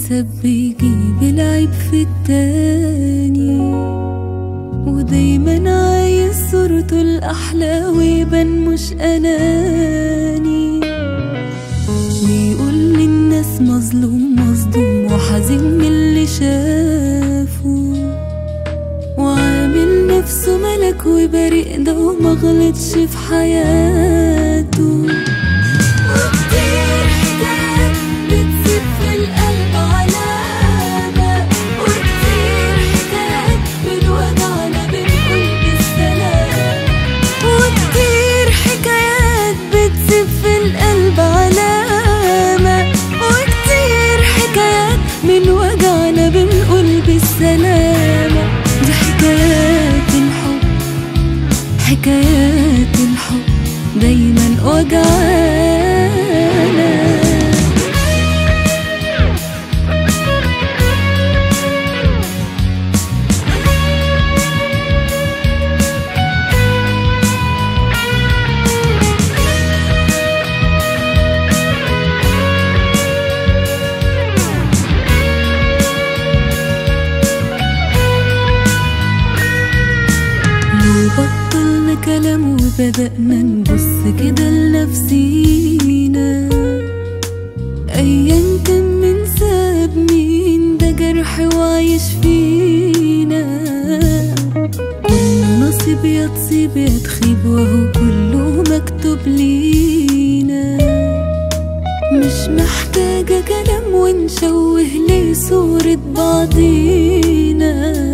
للأسف بيجيب العيب في التاني، ودايما عايز صورته الأحلى ويبان مش أناني، ويقول للناس مظلوم مصدوم وحزين من اللي شافه، وعامل نفسه ملك وبريء ده ومغلطش في حياته. وكتير حكايات بتسيب في القلب علامة، وكتير حكايات بنوجعنا بنقول بالسلامة، وكتير حكايات بتسيب في القلب علامة، وكتير حكايات من وجعنا بنقول بالسلامة. دي حكايات الحب، حكايات الحب دايما وجعانا. بطلنا كلام وبدأنا نبص كده لنفسينا، أيا كان من ساب مين ده جرح وعايش فينا، كل نصيب يا تصيب يا تخيب وهو كله مكتوب لينا، مش محتاجة كلام ونشوه ليه صورة بعضينا.